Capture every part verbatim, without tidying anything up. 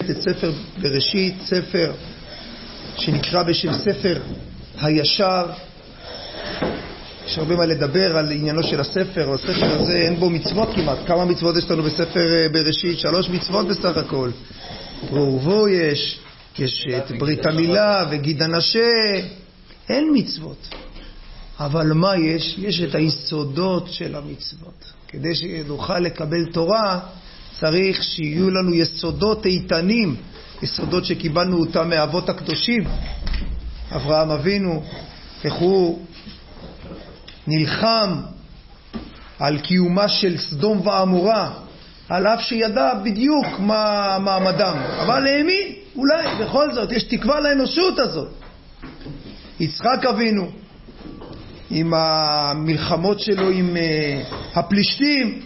את ספר בראשית, ספר שנקרא בשם ספר הישר. יש הרבה מה לדבר על עניינו של הספר. הספר הזה אין בו מצוות כמעט. כמה מצוות יש לנו בספר בראשית? שלוש מצוות בסך הכל. פרו ורבו יש, יש את ברית המילה וגיד הנשה. אין מצוות. אבל מה יש? יש את היסודות של המצוות. כדי שנוכל לקבל תורה, צריך שיהיו לנו יסודות איתנים, יסודות שקיבלנו אותם מאבות הקדושים. אברהם אבינו, איך הוא נלחם על קיומה של סדום ועמורה, על אף שידע בדיוק מה מעמדם, אבל האמין, אולי בכל זאת יש תקווה לאנושות הזאת. יצחק אבינו, עם המלחמות שלו עם הפלישתים,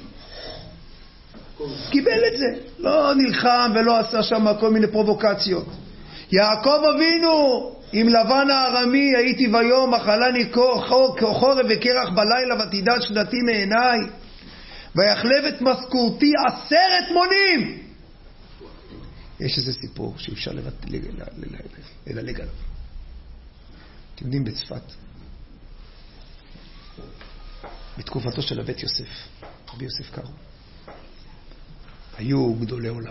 קיבל את זה, לא נלחם ולא עשה שם כל מיני פרובוקציות. יעקב אבינו עם לבן הארמי, הייתי ביום אכלני חורב וקרח בלילה ותדע שנתי מעיניי, ויחלב את משכורתי עשרת מונים. יש איזה סיפור שאפשר לדלג עליו. אתם יודעים, בצפת, בתקופתו של הבית יוסף, רבי יוסף קארו, היו גדולי עולם.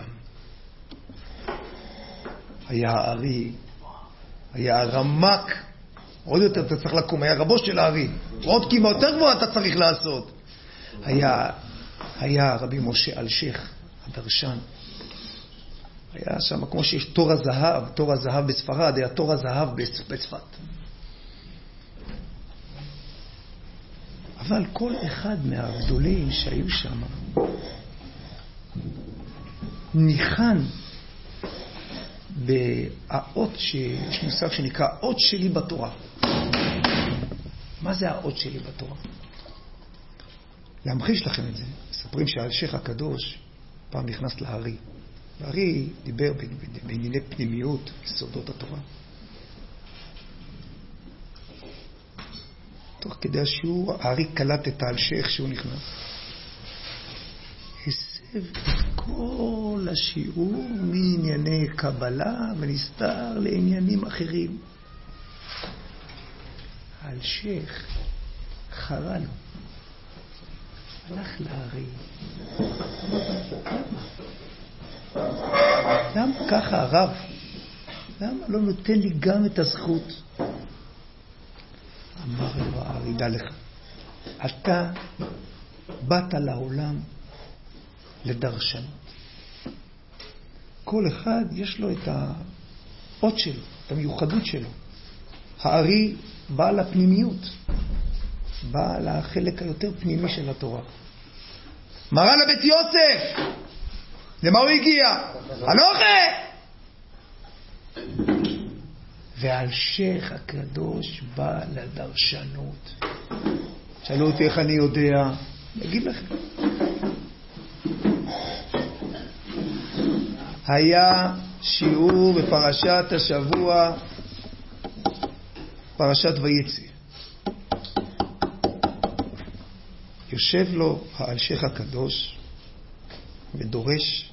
היה הארי, היה הרמק, עוד יותר אתה צריך לקום, היה רבו של הארי, עוד קימה יותר גבוהה אתה צריך לעשות. היה, היה רבי משה אלשיך, הדרשן. היה שם, כמו שיש תור הזהב, תור הזהב בספרד, היה תור הזהב בצפת. אבל כל אחד מהגדולים שהיו שם ניחן באות, שיש מושג שנקרא אות שלי בתורה. מה זה האות שלי בתורה? להמחיש לכם את זה, מספרים שהאלשיך הקדוש פעם נכנס להרי. והרי דיבר בענייני פנימיות, יסודות התורה. תוך כדי השיעור, הארי קלט את האלשיך שהוא נכנס. הסב את כל השיעור מענייני קבלה ונסתר לעניינים אחרים. האלשיך חרה לו. הלך להרי. למה ככה הרב? למה לא נותן לי גם את הזכות? אמר לו הארי, דע לך, אתה באת לעולם לדרשנות. כל אחד יש לו את האות שלו, את המיוחדות שלו. הארי בא לפנימיות, בא לחלק היותר פנימי של התורה. מרן הבית יוסף, למה הוא הגיע? אנוכי! והאלשיך הקדוש בא לדרשנות. שאלו אותי איך אני יודע, אני אגיד לכם. היה שיעור בפרשת השבוע, פרשת ויצא. יושב לו האלשיך הקדוש ודורש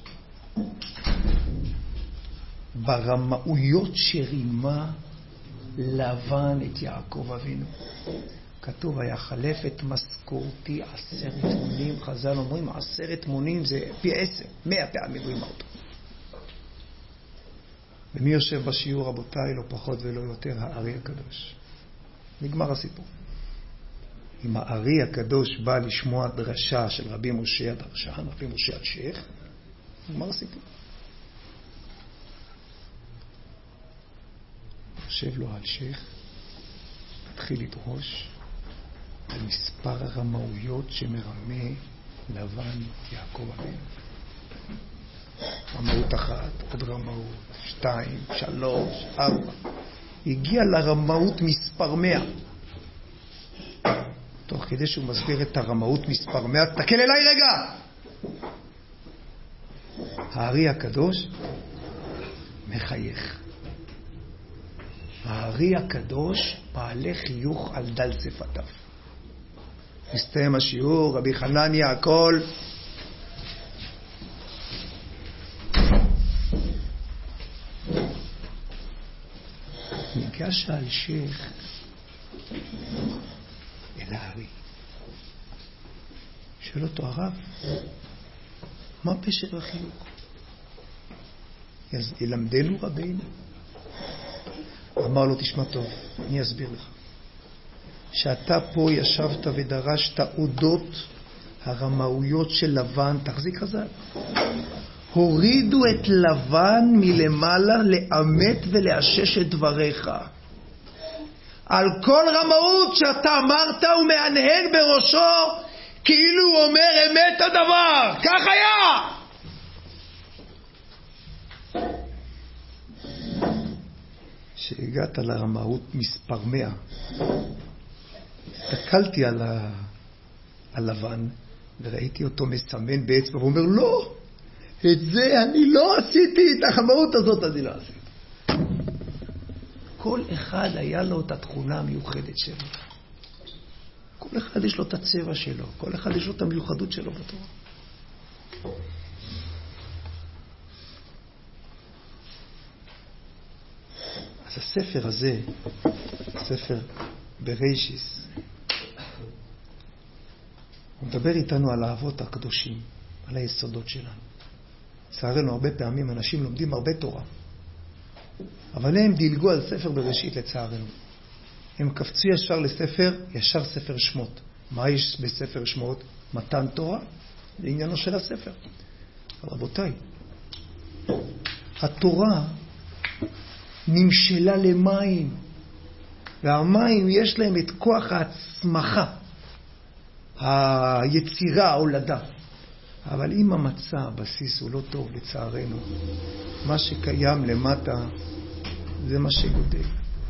ברמאויות שרימה לבן את יעקב אבינו. כתוב, היה חלף את משכורתי עשרת מונים. חז"ל אומרים, עשרת מונים זה פי עשר, מאה פעמים רימה אותו. ומי יושב בשיעור, רבותיי? לא פחות ולא יותר, הארי הקדוש. נגמר הסיפור. אם הארי הקדוש בא לשמוע דרשה של רבי משה הדרשן, רבי משה אלשיך, נגמר הסיפור. יושב לו אלשיך, מתחיל לדרוש על מספר הרמאויות שמרמה לבן יעקב אבינו. רמאות אחת, עוד רמאות, שתיים, שלוש, ארבע. הגיע לרמאות מספר מאה. תוך כדי שהוא מסביר את הרמאות מספר מאה, תקל אליי רגע! הארי הקדוש מחייך. הארי הקדוש מעלה חיוך על דל שפתיו. מסתיים השיעור, רבי חנניה, הכל. ניגש האלשיך אל הארי. שואל אותו הרב, מה פשר החיוך? ילמדנו רבינו. אמר לו, תשמע טוב, אני אסביר לך. שאתה פה ישבת ודרשת אודות הרמאויות של לבן, תחזיק חזק. הורידו את לבן מלמעלה לאמת ולאשש את דבריך. על כל רמאות שאתה אמרת הוא מהנהן בראשו כאילו הוא אומר אמת הדבר. כך היה. שהגעת לרמאות מספר מאה, הסתכלתי על ה... הלבן וראיתי אותו מסמן באצבע ואומר לא, את זה אני לא עשיתי, את הרמאות הזאת אני לא עשיתי. כל אחד היה לו את התכונה המיוחדת שלו, כל אחד יש לו את הצבע שלו, כל אחד יש לו את המיוחדות שלו בתורה. אז הספר הזה, ספר בראשיס, הוא מדבר איתנו על האבות הקדושים, על היסודות שלנו. לצערנו הרבה פעמים אנשים לומדים הרבה תורה, אבל הם דילגו על ספר בראשית לצערנו. הם קפצו ישר לספר, ישר ספר שמות. מה יש בספר שמות? מתן תורה, זה עניינו של הספר. רבותיי, התורה נמשלה למים, והמים יש להם את כוח ההצמחה, היצירה, ההולדה. אבל אם המצע, הבסיס הוא לא טוב לצערנו, מה שקיים למטה זה מה שגודל.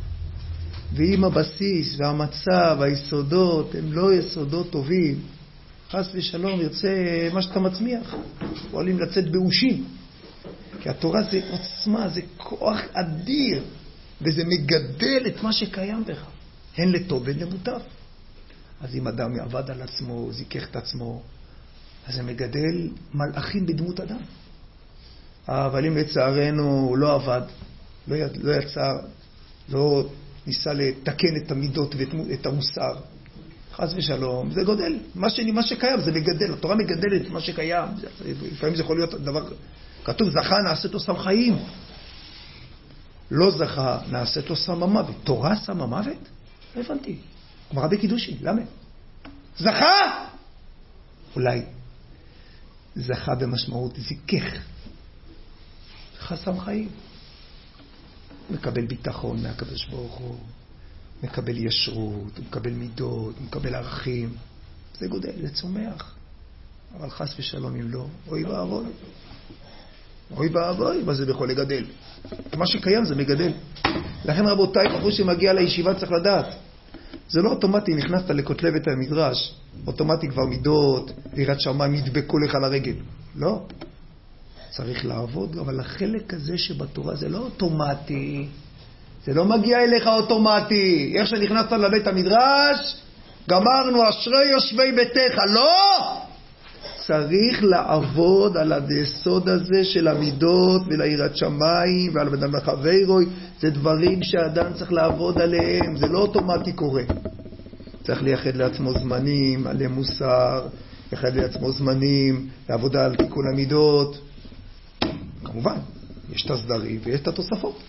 ואם הבסיס והמצע והיסודות הם לא יסודות טובים, חס ושלום יוצא מה שאתה מצמיח, פועלים לצאת באושים. כי התורה זה עוצמה, זה כוח אדיר, וזה מגדל את מה שקיים בך, הן לטוב והן למוטב. אז אם אדם יעבד על עצמו, זיקח את עצמו, אז זה מגדל מלאכים בדמות אדם. אבל אם לצערנו הוא לא עבד, לא, י... לא יצר, לא ניסה לתקן את המידות ואת המוסר, חס ושלום, זה גודל. מה, ש... מה שקיים זה מגדל, התורה מגדלת מה שקיים. לפעמים זה יכול להיות דבר, כתוב זכה נעשית לו שם חיים, לא זכה נעשית לו שם המוות. תורה שם המוות? לא הבנתי. אמרה בקידושי, למה? זכה? אולי זכה במשמעות זיכך, זכה שם חיים, מקבל ביטחון מהקדוש ברוך הוא, מקבל ישרות, מקבל מידות, מקבל ערכים, זה גודל, זה צומח. אבל חס ושלום אם לא, אוי ואבוי, אוי ואבוי, מה זה יכול לגדל? מה שקיים זה מגדל. לכן רבותיי, בחור שמגיע לישיבה צריך לדעת, זה לא אוטומטי, נכנסת לכותלבת המדרש, אוטומטי כבר מידות, ויראת שמיים ידבקו לך לרגל. לא. צריך לעבוד, אבל החלק הזה שבתורה זה לא אוטומטי. זה לא מגיע אליך אוטומטי. איך שנכנסת לבית המדרש, גמרנו אשרי יושבי ביתך. לא! צריך לעבוד על היסוד הזה של המידות וליראת שמיים ועל אדם לחברוי. זה דברים שאדם צריך לעבוד עליהם, זה לא אוטומטי קורה. צריך לייחד לעצמו זמנים, עלי מוסר, לייחד לעצמו זמנים, לעבודה על תיקון המידות. כמובן, יש את הסדרים ויש את התוספות.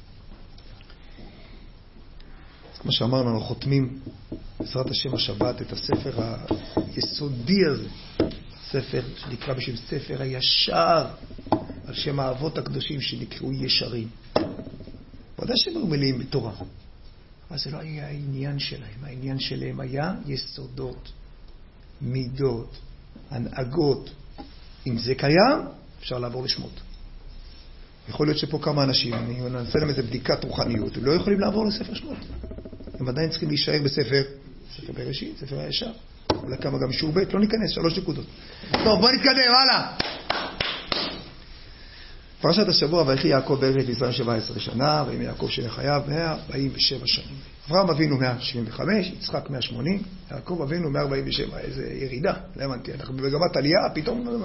אז כמו שאמרנו, אנחנו חותמים בעזרת השם השבת את הספר היסודי הזה, ספר שנקרא בשם ספר הישר, על שם האבות הקדושים שנקראו ישרים. ודאי שהם היו מלאים בתורה, אבל זה לא היה העניין שלהם. העניין שלהם היה יסודות, מידות, הנהגות. אם זה קיים, אפשר לעבור לשמות. יכול להיות שפה כמה אנשים, אני נעשה להם איזו בדיקת רוחניות, הם לא יכולים לעבור לספר שמות. הם עדיין צריכים להישאר בספר, ספר בראשית, ספר הישר. אולי כמה גם שיעור בית, לא ניכנס, שלוש נקודות. טוב, בוא נתקדם, הלאה. פרשת השבוע, ויחי יעקב בארץ ישראל שבע עשרה שנה, וימי יעקב שחייו מאה ארבעים ושבע שנים. אברהם אבינו מאה שבעים וחמש, יצחק מאה ושמונים, יעקב אבינו מאה ארבעים ושבע. איזה ירידה, לא הבנתי, אנחנו במגמת עלייה, פתאום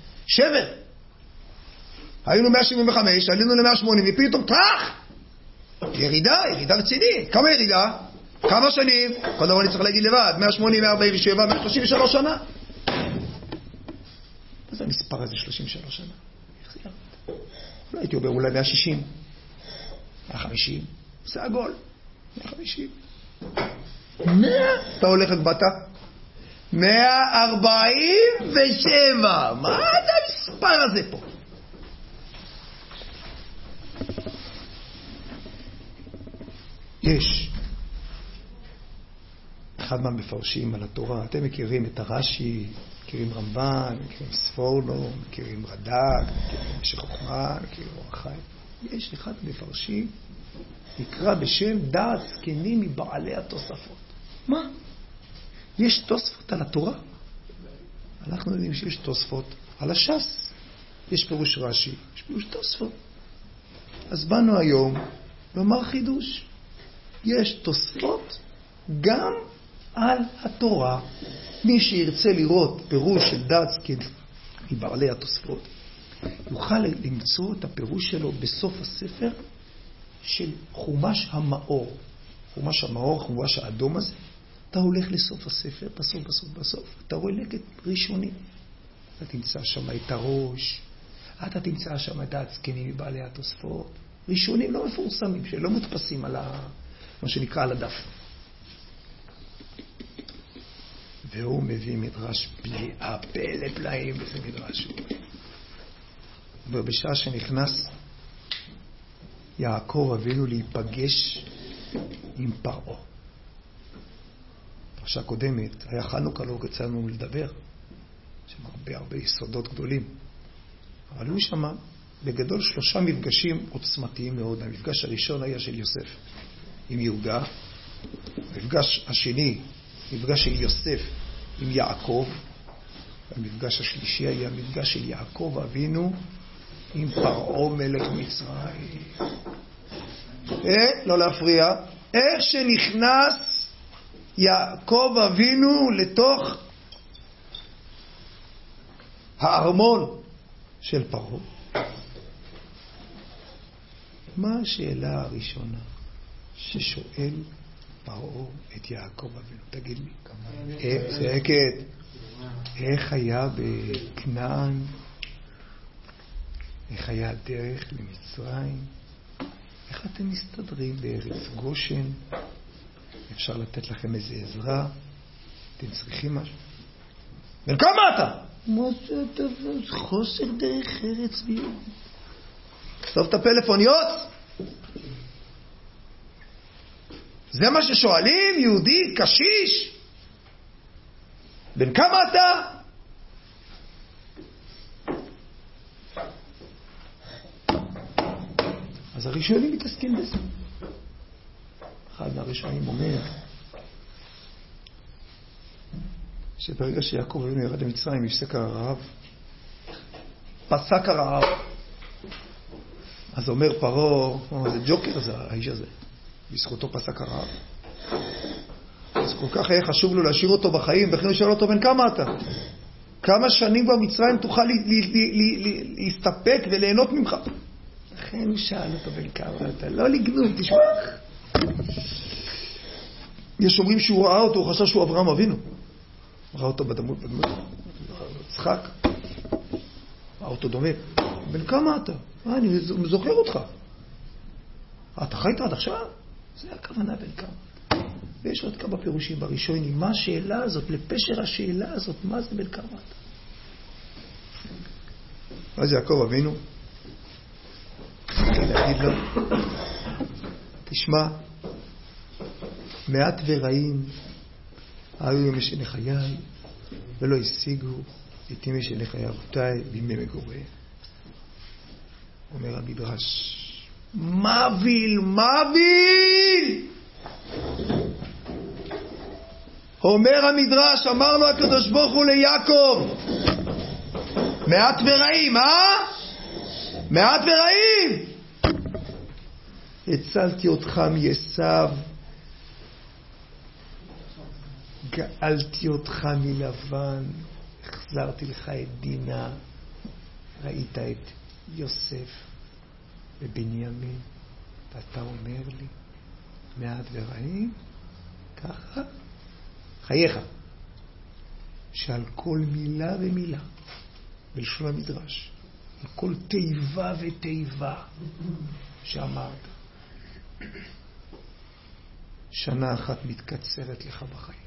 שבר. היינו מאה שבעים וחמש, עלינו ל-מאה ושמונים, ופתאום טרח! ירידה, ירידה רצינית. כמה ירידה? כמה שנים? כל דבר אני צריך להגיד לבד. מאה שמונים, מאה ארבעים ושבע, מאה שלושים ושלוש שנה. מה זה המספר הזה, שלושים ושלוש שנה? איך זה ירד? לא הייתי אומר אולי מאה שישים, מאה חמישים, זה עגול. מאה חמישים. מאה? אתה הולך את באת? מאה ארבעים ושבע. מה זה המספר הזה פה? יש אחד מהמפרשים על התורה, אתם מכירים את הרש"י, מכירים רמב"ן, מכירים ספורנו, מכירים רד"ק, מכירים משך חוכמה, מכירים אור החיים. יש אחד המפרשים, נקרא בשם דעת זקנים מבעלי התוספות. מה? יש תוספות על התורה? אנחנו יודעים שיש תוספות על הש"ס. יש פירוש רש"י, יש פירוש תוספות. אז באנו היום לומר חידוש. יש תוספות גם על התורה. מי שירצה לראות פירוש של דעת זקנים מבעלי התוספות, יוכל למצוא את הפירוש שלו בסוף הספר של חומש המאור. חומש המאור, חומש האדום הזה. אתה הולך לסוף הספר, בסוף, בסוף, בסוף. אתה רואה לקט ראשוני. אתה תמצא שם את הראש. אתה תמצא שם את דעת זקנים מבעלי התוספות. ראשונים לא מפורסמים, שלא מודפסים על ה... מה שנקרא על הדף. והוא מביא מדרש פליאה, פלא פלאים, וזה מדרש. ובשעה שנכנס יעקב אבינו להיפגש עם פרעה. פרשה קודמת, היה חנוכה, לא רצינו לדבר, שם הרבה הרבה יסודות גדולים. אבל הוא שמע בגדול שלושה מפגשים עוצמתיים מאוד. המפגש הראשון היה של יוסף עם יהודה, המפגש השני, מפגש של יוסף עם יעקב, והמפגש השלישי היה המפגש של יעקב אבינו עם פרעה מלך מצרים. אה, לא להפריע. איך שנכנס יעקב אבינו לתוך הארמון של פרעה. מה השאלה הראשונה ששואל פרעה את יעקב אבינו? תגיד לי. צעקת. איך היה בכנען? איך היה הדרך למצרים? איך אתם מסתדרים בארץ גושן? אפשר לתת לכם איזה עזרה? אתם צריכים משהו? בן כמה אתה? מה זה הדבר? חוסר דרך ארץ ביום. כתוב את הפלאפון, יוץ? זה מה ששואלים? יהודי, קשיש? בן כמה אתה? אז הראשונים מתעסקים בזה. אחד מהראשונים אומר שברגע שיעקב אבינו ירד למצרים, הפסק הרעב, פסק הרעב. אז אומר פרעה, זה ג'וקר זה האיש הזה, בזכותו פסק הרעב. אז כל כך היה חשוב לו להשאיר אותו בחיים, בכן הוא שאל אותו, בן כמה אתה? כמה שנים במצרים תוכל להסתפק וליהנות ממך? לכן הוא שאל אותו, בן כמה אתה? לא לגנוב, תשמע. יש אומרים שהוא ראה אותו, הוא חשב שהוא אברהם אבינו. ראה אותו בדמות, בדמות, צחק. ראה אותו דומה. בן כמה אתה? אה, אני זוכר אותך. אתה חיית עד עכשיו? זה הכוונה בן כמה. ויש עוד כמה פירושים בראשונים. מה השאלה הזאת? לפשר השאלה הזאת, מה זה בן כמה אתה? מה זה יעקב אבינו? להגיד לו, תשמע, מעט ורעים היו ימי שני חיי, ולא השיגו את ימי שני חיי אבותיי בימי מגוריהם. אומר המדרש, מביל, מביל! אומר המדרש, אמר לו הקדוש ברוך הוא ליעקב, מעט ורעים, אה? מעט ורעים! הצלתי אותך מעשיו, גאלתי אותך מלבן, החזרתי לך את דינה, ראית את יוסף ובנימין, ואתה אומר לי, מעט ורעים, ככה, חייך, שעל כל מילה ומילה, בלשון המדרש, על כל תיבה ותיבה שאמרת, שנה אחת מתקצרת לך בחיים.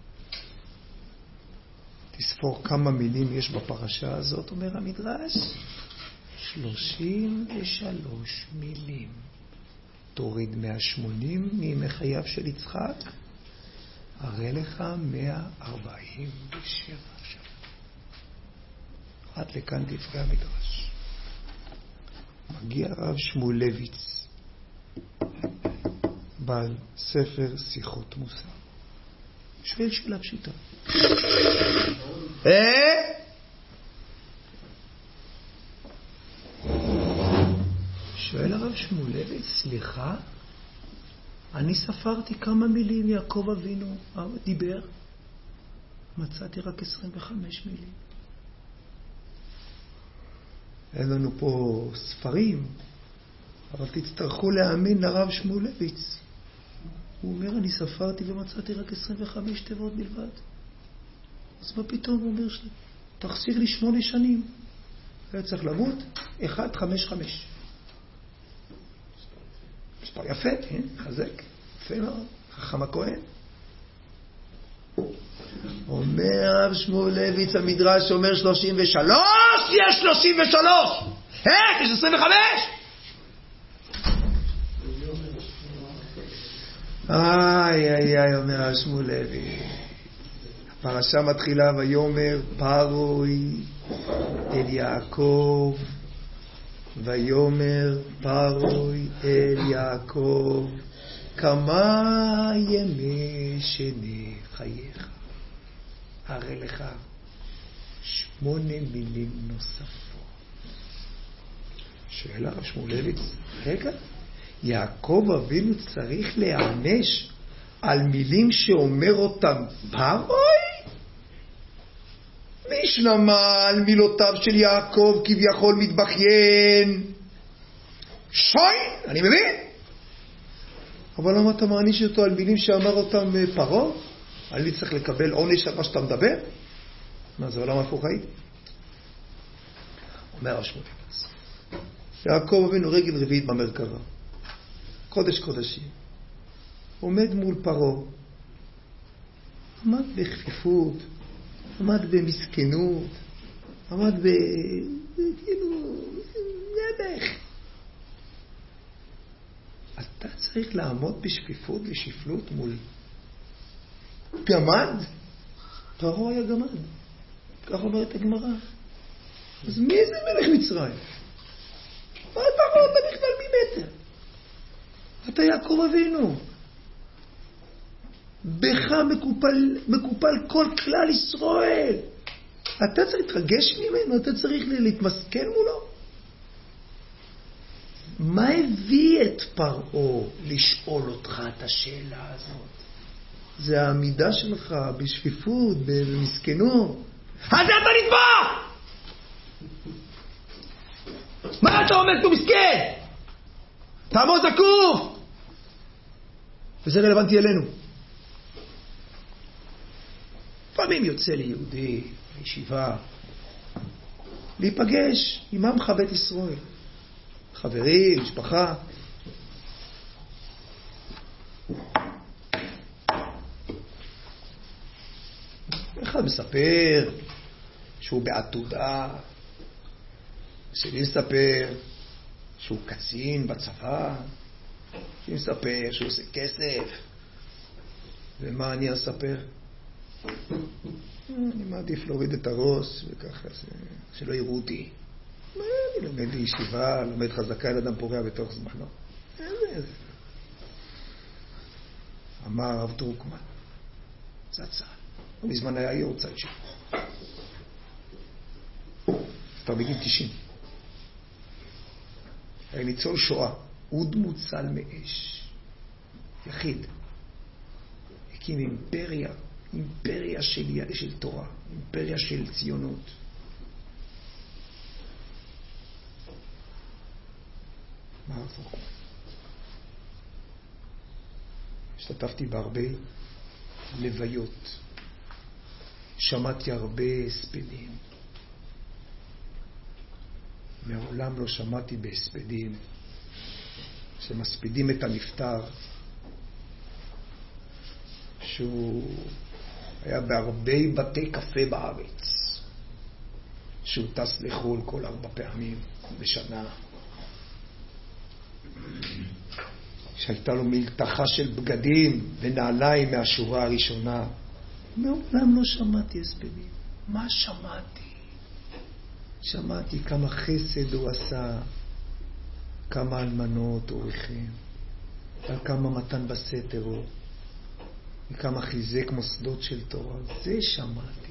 תספור כמה מילים יש בפרשה הזאת, אומר המדרש, שלושים ושלוש מילים. תוריד מאה שמונים מימי חייו של יצחק, הרי לך מאה ארבעים ושבע שנה. עד לכאן דברי המדרש. מגיע הרב שמואלביץ, בעל ספר שיחות מוסר. שואל שאלה פשוטה. אה? שואל הרב שמואלביץ, סליחה? אני ספרתי כמה מילים יעקב אבינו דיבר. מצאתי רק עשרים וחמש מילים. אין לנו פה ספרים, אבל תצטרכו להאמין לרב שמואלביץ. הוא אומר, אני ספרתי ומצאתי רק עשרים וחמש תיבות בלבד. אז מה פתאום הוא אומר שלי? תחסיר לי שמונה שנים. היה צריך למות, אחד, חמש, חמש. מספר יפה, כן? חזק. יפה מאוד. חכם הכהן. אומר רב שמואלביץ, המדרש אומר שלושים ושלוש, יש שלושים ושלוש. איך? יש עשרים וחמש? איי, איי, איי, אומר רב שמואלביץ. הפרשה מתחילה ויאמר פרוי אל יעקב, ויאמר פרוי אל יעקב, כמה ימי שני חייך. הרי לך שמונה מילים נוספות. שאלה רב שמואלביץ, רגע, יעקב אבינו צריך להיענש על מילים שאומר אותם פרוי? מי שנמה על מילותיו של יעקב כביכול מתבכיין? שוין, אני מבין. אבל למה אתה מעניש אותו על מילים שאמר אותם פרעה? אני צריך לקבל עונש על מה שאתה מדבר? מה זה עולם הפוך הייתי? אומר השמואלביץ, יעקב אבינו רגל רביעית במרכבה, קודש קודשים, עומד מול פרעה, עמד בכפיפות, עמד במסכנות, עמד ב... כאילו... נבח. אתה צריך לעמוד בשפיפות ושפלות מול גמד? פרעה היה גמד. כך אומרת הגמרא. אז מי זה מלך מצרים? מה פרעה אתה בכלל ממטר? אתה יעקב אבינו. בך מקופל, מקופל כל כלל ישראל. אתה צריך להתרגש ממנו, אתה צריך להתמסכן מולו. מה הביא את פרעה לשאול אותך את השאלה הזאת? זה העמידה שלך בשפיפות, במסכנות. אז אתה נתבע! מה אתה עומד פה מסכן? תעמוד זקוף! וזה רלוונטי אלינו. פעמים יוצא ליהודי, לישיבה, להיפגש עם עמך בית ישראל. חברים, משפחה. אחד מספר שהוא בעתודה, שני מספר שהוא קצין בצבא, שני מספר שהוא עושה כסף. ומה אני אספר? אני מעדיף להוריד את הראש וככה שלא יראו אותי. אני לומד בישיבה, לומד חזקה על אדם פורע בתוך זמנו. אמר הרב דרוקמן, זה הצעה. בזמן היה יורצייט שלו. כבר בגיל תשעים. היה ניצול שואה, אוד מוצל מאש. יחיד. הקים אימפריה, אימפריה של, של תורה, אימפריה של ציונות. מה הרב דרוקמן? השתתפתי בהרבה לוויות. שמעתי הרבה הספדים. מעולם לא שמעתי בהספדים שמספידים את הנפטר, שהוא היה בהרבה בתי קפה בארץ, שהוא טס לחול כל ארבע פעמים בשנה, שהייתה לו מלתחה של בגדים ונעליים מהשורה הראשונה. מעולם לא שמעתי הספדים. מה שמעתי? שמעתי כמה חסד הוא עשה, כמה אלמנות הוא ריחם, על כמה מתן בסתר הוא, וכמה חיזק מוסדות של תורה. זה שמעתי.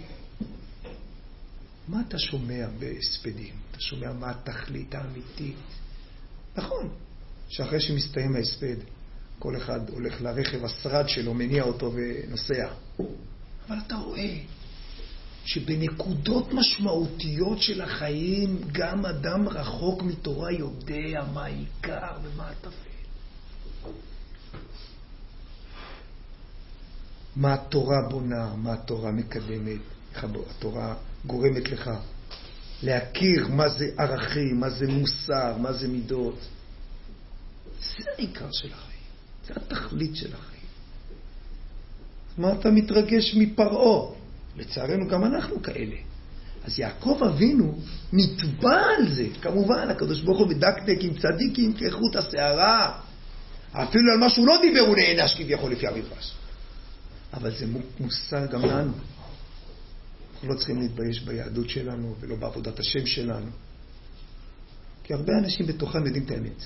מה אתה שומע בהספדים? אתה שומע מה התכלית האמיתית? נכון, שאחרי שמסתיים ההספד, כל אחד הולך לרכב השרד שלו, מניע אותו ונוסע. אבל אתה רואה שבנקודות משמעותיות של החיים, גם אדם רחוק מתורה יודע מה העיקר ומה הטפל. מה התורה בונה, מה התורה מקדמת, התורה גורמת לך להכיר מה זה ערכים, מה זה מוסר, מה זה מידות. זה העיקר של החיים, זה התכלית של החיים. מה אתה מתרגש מפרעה? לצערנו גם אנחנו כאלה. אז יעקב אבינו נתבע על זה. כמובן, הקדוש ברוך הוא מדקדק עם צדיקים כחוט השערה. אפילו על מה שהוא לא דיבר הוא נענש כביכול לפי המדרש. אבל זה מוסר גם לנו. אנחנו לא צריכים להתבייש ביהדות שלנו ולא בעבודת השם שלנו. כי הרבה אנשים בתוכם יודעים את האמת.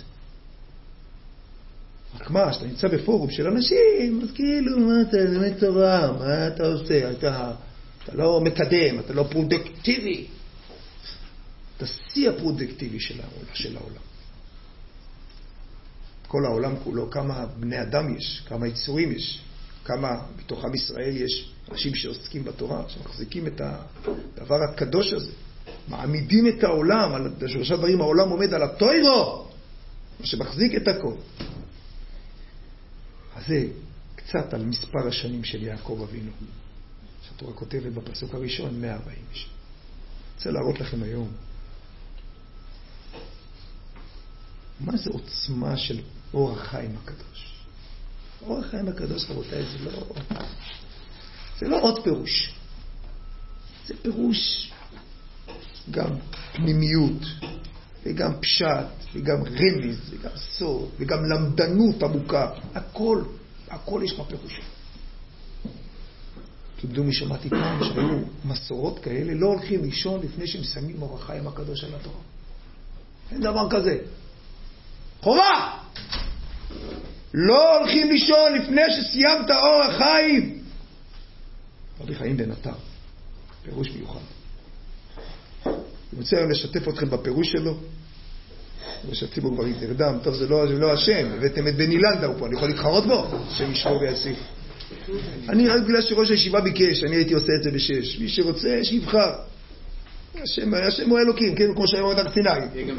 רק מה, שאתה נמצא בפורום של אנשים, אז כאילו, מה אתה, באמת תורה, מה אתה עושה? אתה, אתה לא מקדם, אתה לא פרודקטיבי. אתה שיא הפרודקטיבי של העולם, של העולם. כל העולם כולו, כמה בני אדם יש, כמה יצורים יש, כמה בתוך עם ישראל יש אנשים שעוסקים בתורה, שמחזיקים את הדבר הקדוש הזה, מעמידים את העולם, על שלושה דברים העולם עומד על התוירו, שמחזיק את הכל. אז זה קצת על מספר השנים של יעקב אבינו. שהתורה כותבת בפסוק הראשון, מאה וארבעים. אני רוצה להראות לכם היום מה זה עוצמה של אור החיים הקדוש. אור החיים הקדוש, רבותיי, זה לא, זה לא עוד פירוש. זה פירוש גם פנימיות, וגם פשט, וגם רמז, וגם סוד, וגם למדנות עמוקה. הכל, הכל יש בפירוש. תדעו מי שמעתי פעם שהיו מסורות כאלה, לא הולכים לישון לפני שמסיימים אור החיים הקדוש על התורה. אין דבר כזה. חובה! לא הולכים לישון לפני שסיימת אור החיים. רבי חיים בן עטר, פירוש מיוחד. אני רוצה היום לשתף אתכם בפירוש שלו. ושהציבור כבר יתרדם. טוב, זה לא, זה לא השם. הבאתם את בני לנדאו פה, אני יכול להתחרות בו? השם ישמור ויציל. אני רק בגלל שראש הישיבה ביקש, אני הייתי עושה את זה בשש. מי שרוצה, שיבחר. השם, השם הוא אלוקים, כן? כמו שהיום עד סיני.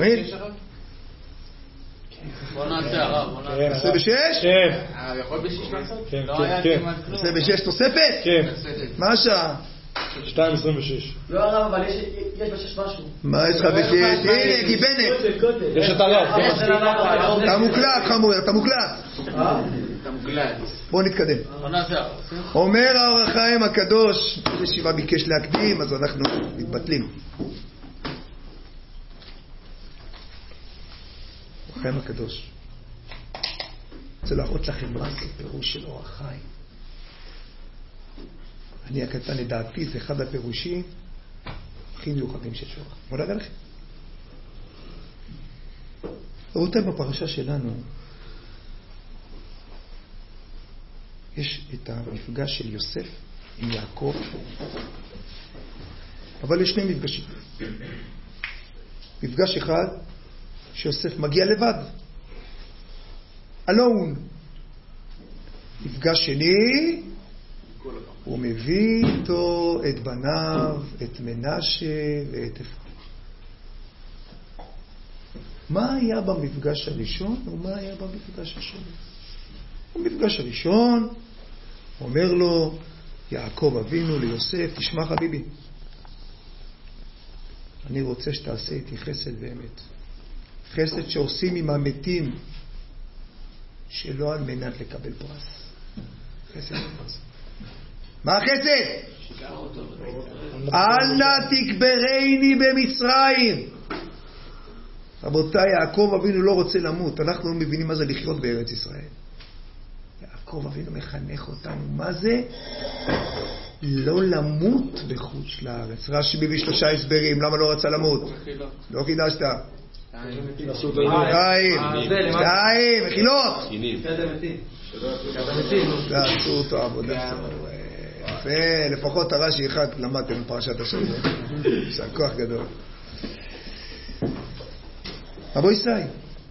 בוא נעשה הרב, בוא נעשה. נעשה בשש? כן. יכול בשש לעשות? כן, כן. נעשה בשש תוספת? כן. מה השעה? שתיים עשרים ושש. לא הרב, אבל יש בשש משהו. מה יש לך בשש? הנה, גיבנת. יש את הרב. אתה מוקלט, חמור, אתה מוקלט. אתה מוקלט. בואו נתקדם. בוא נעשה הרב. אומר האור החיים הקדוש, ישיבה ביקש להקדים, אז אנחנו מתבטלים. האור החיים הקדוש. אני רוצה להראות לכם מה זה פירוש של אור החיים. אני הקטן לדעתי, זה אחד הפירושים הכי מיוחדים של שורח. בוא נראה לכם. רבותיי, בפרשה שלנו יש את המפגש של יוסף עם יעקב, אבל יש שני מפגשים. מפגש אחד שיוסף מגיע לבד, alone. מפגש שני, הוא מביא איתו את בניו, את מנשה ואת אפרים. מה היה במפגש הראשון ומה היה במפגש השני? במפגש הראשון אומר לו יעקב אבינו ליוסף, תשמע חביבי, אני רוצה שתעשה איתי חסד באמת, חסד שעושים עם המתים שלא על מנת לקבל פרס. חסד פרס. מה החסד? אל נא תקברני במצרים. רבותיי, יעקב אבינו לא רוצה למות. אנחנו לא מבינים מה זה לחיות בארץ ישראל. יעקב אבינו מחנך אותנו מה זה לא למות בחוץ לארץ. רש"י מביא שלושה הסברים למה לא רצה למות. לא חידשת. שתיים, שתיים, מחילות. תעשו אותו עבודה. יפה, לפחות הרש"י אחד למדתם פרשת השבוע. זה כוח גדול. רבו ישראל,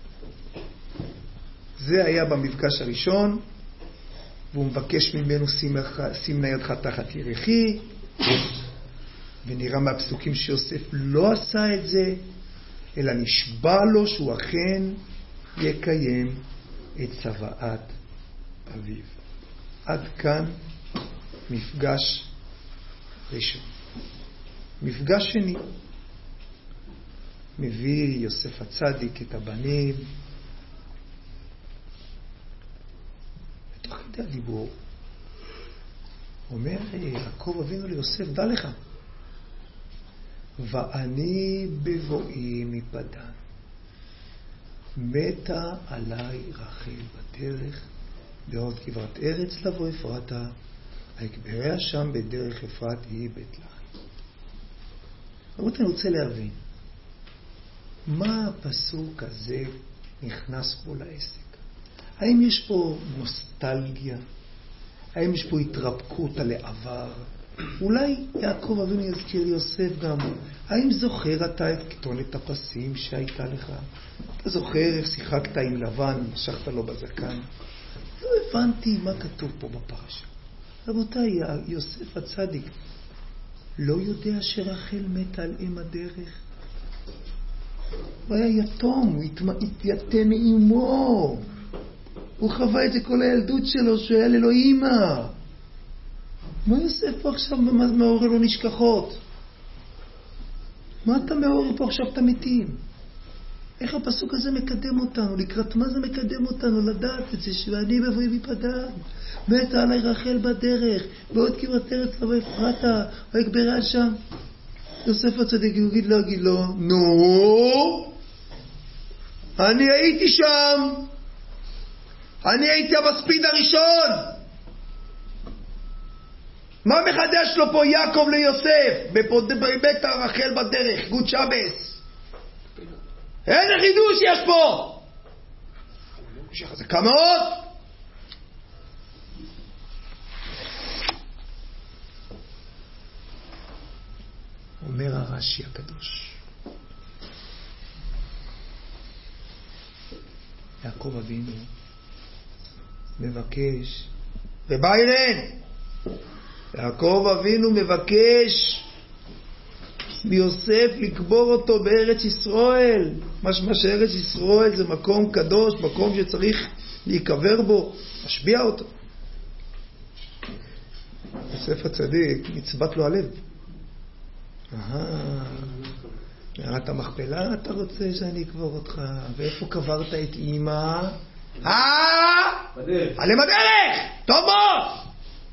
זה היה במפגש הראשון, והוא מבקש ממנו שים ידך תחת ירכי, ונראה מהפסוקים שיוסף לא עשה את זה, אלא נשבע לו שהוא אכן יקיים את צוואת אביו. עד כאן מפגש ראשון. מפגש שני, מביא יוסף הצדיק את הבנים, ותוך כדי הדיבור אומר יעקב אבינו ליוסף, דע לך, ואני בבואי מפדן, מתה עליי רחל בדרך, בעוד כברת ארץ לבוא אפרתה, אקבריה שם בדרך אפרת היא בית לחם. רבותיי, אני רוצה להבין, מה הפסוק הזה נכנס פה לעסק? האם יש פה נוסטלגיה? האם יש פה התרפקות על העבר? אולי יעקב אבינו יזכיר ליוסף גם, האם זוכר אתה את כתונת הפסים שהייתה לך? אתה זוכר איך שיחקת עם לבן, משכת לו בזקן? לא הבנתי מה כתוב פה בפרשה. רבותיי, יוסף הצדיק לא יודע שרחל מתה על אם הדרך? הוא היה יתום, הוא התייתם מאמו. הוא חווה את זה כל הילדות שלו, שהוא היה ללא אמא. מה יוסף פה עכשיו מעורר לו נשכחות? מה אתה מעורר פה עכשיו את המתים? איך הפסוק הזה מקדם אותנו? לקראת מה זה מקדם אותנו? לדעת את זה שאני בבואי מפדן, מתה עליי רחל בדרך, בעוד כברת ארץ לבוא אפרתה, ואקבריה שם. יוסף הצדיק יגיד לו, יגיד לו, נו, אני הייתי שם, אני הייתי המספיד הראשון. מה מחדש לו פה יעקב ליוסף בבית רחל בדרך, גוד שבס? איזה חידוש יש פה? זה כמות. אומר הרש"י הקדוש, יעקב אבינו מבקש, וביירן, יעקב אבינו מבקש מיוסף לקבור אותו בארץ ישראל. משמע שארץ ישראל זה מקום קדוש, מקום שצריך להיקבר בו, משביע אותו. יוסף הצדיק נצבט לו הלב. אהה, מערת המכפלה אתה רוצה שאני אקבור אותך? ואיפה קברת את אמא? אה? בדרך. עליהם הדרך! טוב מאוד!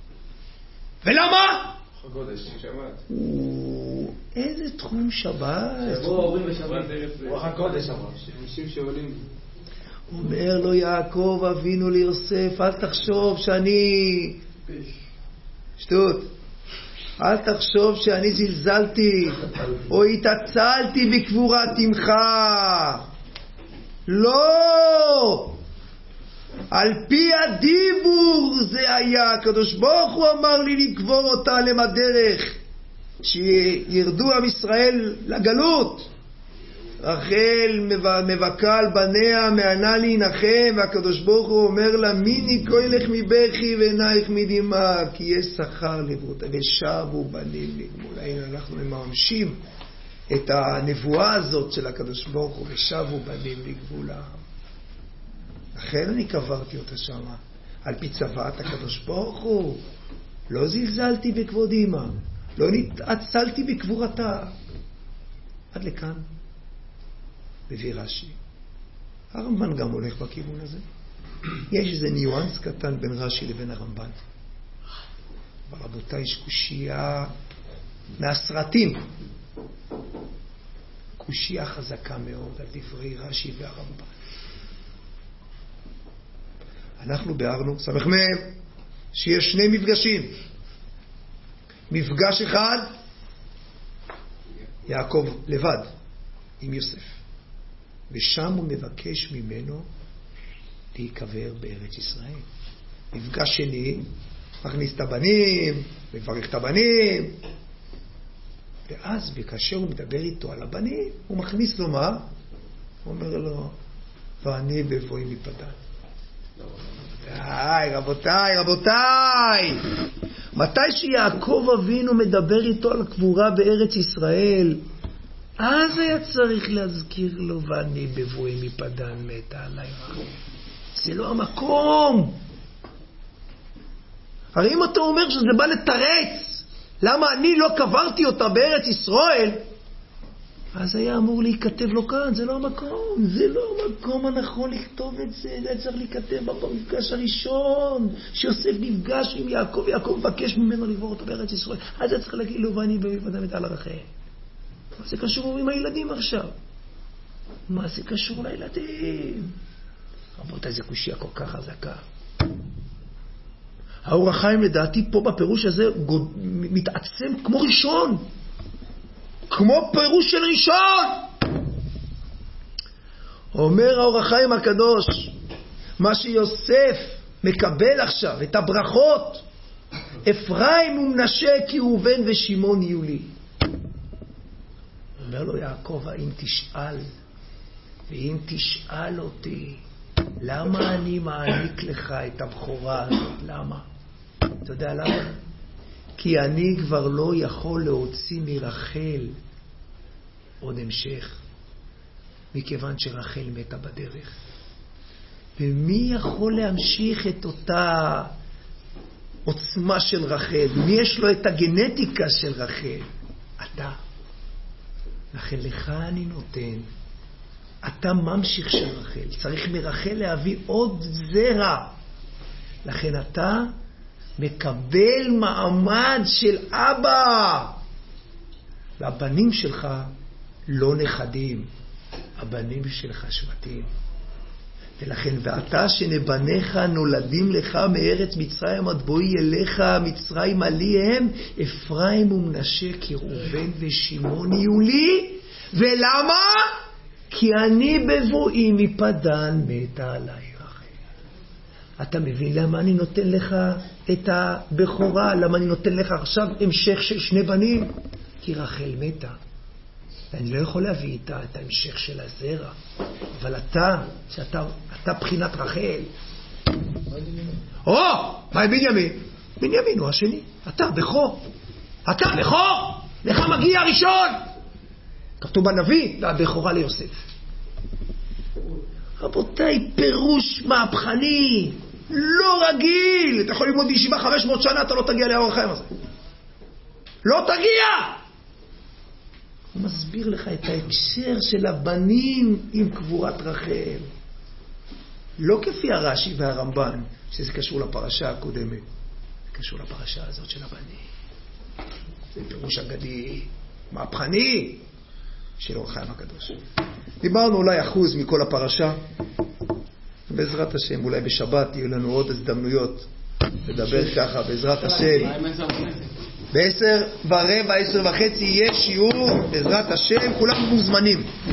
ולמה? חגודש, שבת. איזה תחום שבת? שבוע עוברים בשבת. רוח הקודש אמר, אנשים שעולים. אומר לו יעקב אבינו ליוסף, אל תחשוב שאני... שטות. אל תחשוב שאני זלזלתי או התעצלתי בקבורת אמך. לא! על פי הדיבור זה היה. הקדוש ברוך הוא אמר לי לקבור אותה למדרך, שירדו עם ישראל לגלות. רחל מבכה על בניה, מענה להנחם, והקדוש ברוך הוא אומר לה, מיני כהלך מבכי ועינייך מדמעה, כי יש שכר לברותה, ושבו בנים לגמולה. הנה אנחנו מממשים את הנבואה הזאת של הקדוש ברוך הוא, ושבו בנים לגמולה. לכן אני קברתי אותה שמה. על פי צוות הקדוש ברוך הוא. לא זלזלתי בכבוד אמא, לא נתעצלתי בקבורתה. עד לכאן מביא רש"י. הרמב"ן גם הולך בכיוון הזה. יש איזה ניואנס קטן בין רש"י לבין הרמב"ן. אבל רבותיי, יש קושייה מהסרטים. קושייה חזקה מאוד על דברי רש"י והרמב"ן. אנחנו ביארנו, סמך מהם, שיש שני מפגשים. מפגש אחד, יעקב לבד עם יוסף. ושם הוא מבקש ממנו להיקבר בארץ ישראל. מפגש שני, מכניס את הבנים, מברך את הבנים. ואז כאשר הוא מדבר איתו על הבנים, הוא מכניס לו מה? הוא אומר לו, ואני בבואי מפדן. די, רבותיי, רבותיי. מתי שיעקב אבינו מדבר איתו על קבורה בארץ ישראל, אז היה צריך להזכיר לו, ואני בבואי מפדן מתה עליי רחם. זה לא המקום. הרי אם אתה אומר שזה בא לתרץ, למה אני לא קברתי אותה בארץ ישראל, אז היה אמור להיכתב לו כאן, זה לא המקום, זה לא המקום הנכון לכתוב את זה, זה צריך להיכתב במפגש הראשון, שיוסף נפגש עם יעקב, יעקב מבקש ממנו לקבור אותו בארץ ישראל, אז זה צריך להגיד לו, ואני במפדם את על הרחם. מה זה קשור עם הילדים עכשיו? מה זה קשור לילדים? רבותיי, זה קושיה כל כך חזקה. האור החיים לדעתי פה בפירוש הזה מתעצם כמו ראשון. כמו פירוש של ראשון. אומר האור החיים הקדוש, מה שיוסף מקבל עכשיו, את הברכות, אפרים ומנשה כי ראובן ושמעון יהיו לי. אומר לו יעקב, האם תשאל, ואם תשאל אותי, למה אני מעניק לך את הבכורה הזאת? למה? אתה יודע למה? כי אני כבר לא יכול להוציא מרחל עוד המשך, מכיוון שרחל מתה בדרך. ומי יכול להמשיך את אותה עוצמה של רחל? מי יש לו את הגנטיקה של רחל? אתה. לכן לך אני נותן. אתה ממשיך של רחל. צריך מרחל להביא עוד זרע. לכן אתה מקבל מעמד של אבא. והבנים שלך לא נכדים. הבנים שלך שבטים. ולכן ואתה שנבניך נולדים לך מארץ מצרים עד בואי אליך מצרים עליהם אפרים ומנשה כי ראובן ושמעון יהיו לי. ולמה? כי אני בבואי מפדן מתה עליי רחל. אתה מבין למה אני נותן לך את הבכורה? למה אני נותן לך עכשיו המשך של שני בנים? כי רחל מתה. אני לא יכול להביא איתה את ההמשך של הזרע. אבל אתה, שאתה, אתה בחינת רחל. או, מה בנימין? בנימין הוא השני. אתה בכור. אתה בכור. לך מגיע הראשון. כתוב בנביא, והבכורה ליוסף. רבותיי, פירוש מהפכני. לא רגיל. אתה יכול ללמוד בישיבה חמש מאות שנה, אתה לא תגיע לאור החיים הזה. לא תגיע. הוא מסביר לך את ההקשר של הבנים עם קבורת רחל. לא כפי הרש"י והרמב"ן, שזה קשור לפרשה הקודמת. זה קשור לפרשה הזאת של הבנים. זה פירוש אגדי, מהפכני, של אור החיים הקדוש. דיברנו אולי אחוז מכל הפרשה. בעזרת השם, אולי בשבת יהיו לנו עוד הזדמנויות לדבר ככה, בעזרת השם. בעשר ורבע, עשר וחצי יהיה שיעור, בעזרת השם, כולם מוזמנים.